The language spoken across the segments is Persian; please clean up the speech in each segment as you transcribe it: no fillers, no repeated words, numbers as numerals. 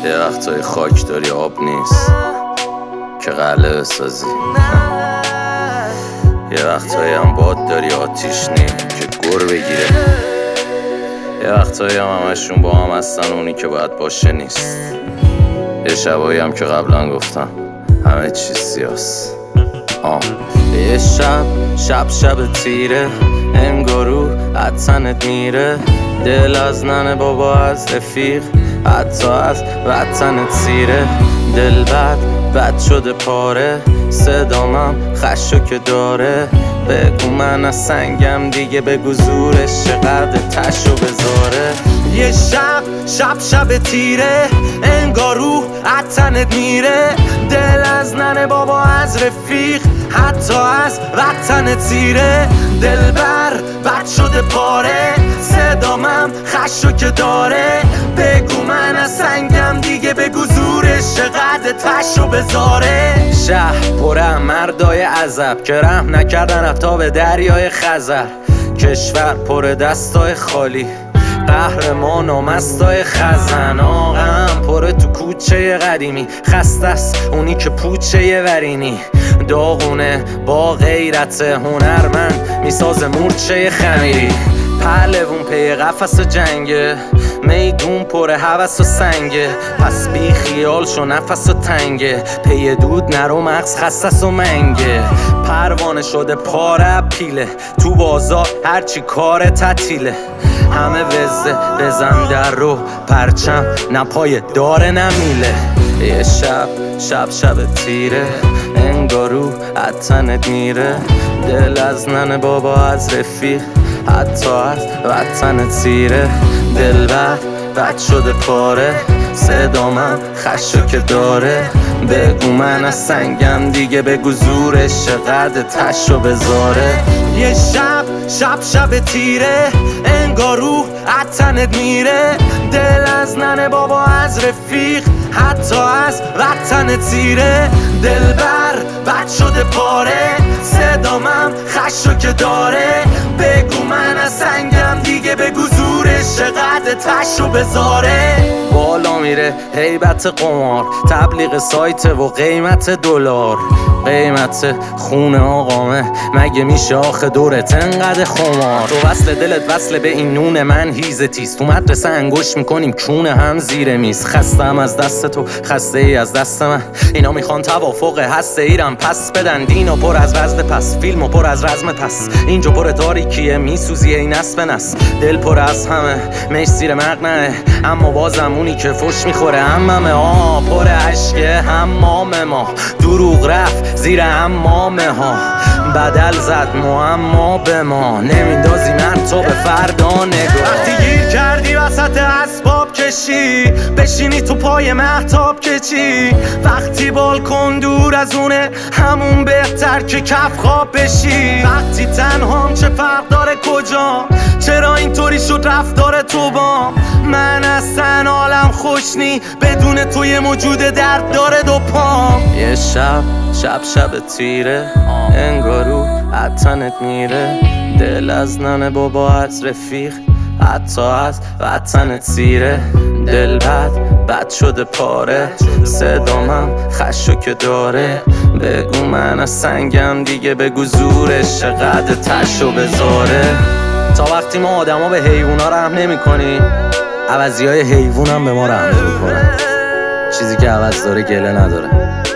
یه وقتای خاک داری آب نیست که قلعه بسازی، یه وقتایی هم باد داری آتیش نی که گر بگیره، یه وقتایی هم همشون با هم هستن اونی که باید باشه نیست، یه شبایی هم که قبلا گفتم همه چیز سیاست. یه شب تیره، انگارو عطنت میره، دل از ننه بابا از رفیق، حتی از وطنت سیره، دل بد شده پاره، صدامم خشو که داره، بگو من از سنگم دیگه، بگو زورش چقدر تشو بذاره. یه شب تیره، انگارو عطنت میره، دل از ننه بابا از رفیق، حتی از وطنت سیره، دل بد شده پاره، صدامم خشو که داره، بگو من از سنگم دیگه، بگو زورش چقدر تشو بذاره. شهر پره مردای عذب که رحم نکردن حتی به دریای خزر، کشور پر دستای خالی، قهرمان و مستای خزن، آقام پره تو کوچه قدیمی، خسته است اونی که پوچه ورینی، داغونه با غیرت هنرمند میسازه مورچه خمیری، پهلوون پی قفس و جنگه، میدون پر هوس و سنگه، پس بی خیال شو نفس و تنگه، پی دود نرو مغز خصص و منگه، پروانه شده پاره پیله، تو بازار هرچی کار تعطیله، همه وزه بزن در رو پرچم، نپای داره نمیله. یه شب تیره، انگارو عطنت میره، دل از ننه بابا از رفیق، حتی از وطنت سیره، دل بد شده پاره، صدامم خشو که داره، بگو من از سنگم دیگه، بگو زورش چقدر تشو بذاره. یه شب تیره، انگارو عطنت میره، دل از ننه بابا از رفیق، حتی از وطنت سیره، دل بد شده پاره، صدامم خشو که داره، بگو من از سنگم دیگه، بگو زورش چقدر تشو بذاره. بالا میره هیبت قمار، تبلیغ سایت و قیمت دلار، قیمت خونه آقامه، مگه میشه آخه دورت انقدر خمار، تو وصل دلت وصل به این نون من هیزه تیز، تو مدرسه انگوش میکنیم کونه هم زیر میز، خستم از دست تو خسته ای از دست من، اینا میخوان توافق هسته ایرم پس بدن، دینو پر از وزد پس، فیلمو پر از رزم پس، اینجا پر تاریکیه میسوزی این نس به نس، دل پر از همه میش زیر مقنعه، اما بازم اونی که فش میخوره هممه، پر عشقه حمام ما، دروغ رفت زیر حمامه ها، بدل زد معما به ما، نمیندازی من تو به فردا نگاه. وقتی گیر کردی وسط اسباب کشی، بشینی تو پای مهتاب کچی، وقتی بالکن دور از اونه همون بهتر که کف خواب بشی، وقتی تنهام چه فرق داره کجا، چرا اینطوری شد رفتار تو بام، من اصلا حالم خوش نی بدون تو، یه موجود درد داره دو پام. یه شب تیره، انگارو عطنت میره، دل از ننه بابا از رفیق، حتی از وطنت سیره، دل بد شده پاره، صدامم خشو که داره، بگو من از سنگم دیگه، بگو زورش چقدر تشو بذاره. تا وقتی ما آدما به حیوونا رحم نمی کنیم، عوضیای حیوون هم به ما رحم نمی کنن، چیزی که عوض داره گله نداره.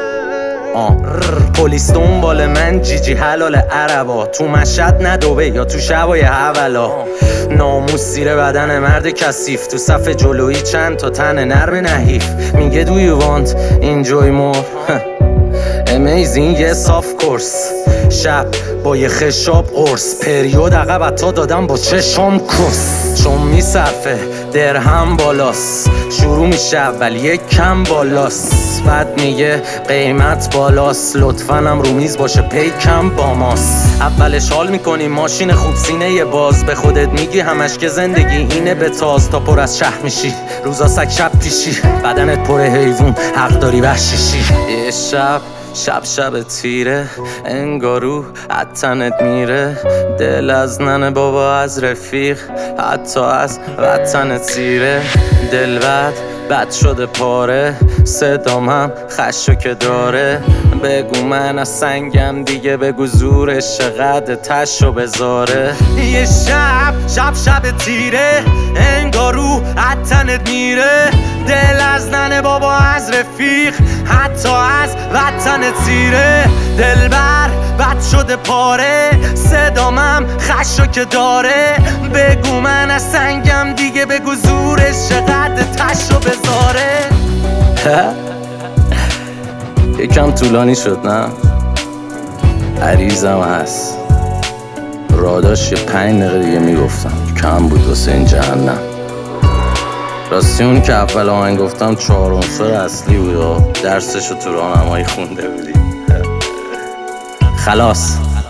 پلیس دنبال من جیجی حلال عربا، تو مشهد ندوبه یا تو شبای حولا، ناموس زیر بدن مرد کثیف، تو صف جلویی چند تا تن نرم نحیف، میگه do you want enjoy more amazing yes of course، شب با یه خشاب قرص، پریود عقب تا دادم با چشم کس، چون میصرفه درهم بالاست، شروع میشه اول یک کم بالاست، بعد میگه قیمت بالاست، لطفاً هم رو میز باشه پیکم با ماست، اولش حال میکنی ماشین خوب سینه یه باز، به خودت میگی همش که زندگی اینه به تاز، تا پر از شهر میشی روزا سگ شب پیشی، بدنت پر حیوون حق داری وحشیشی. یه شب تیره، انگارو عطنت میره، دل از ننه بابا از رفیق، حتی از وطنت سیره، دل بد شده پاره، صدام هم خشو که داره. بگو من از سنگم دیگه، بگو زورش چقدر تشو بذاره. یه شب تیره، انگار رو تنت میره. دل از ننه بابا، از رفیق، حتی از وطن تیره. دلبر بد شده پاره، صدامم خشو که داره. بگو من از سنگم دیگه، بگو زورش چقدر تشو بذاره. یکم طولانی شد نه؟ عریضم هست، راداش یه 5 دقیقه دیگه میگفتم، کم بود واسه این جهنم. راستی اون که اول آهنگ گفتم 4 عنصر اصلی بود، درسشو تو راهنمایی خونده بودی. خلاص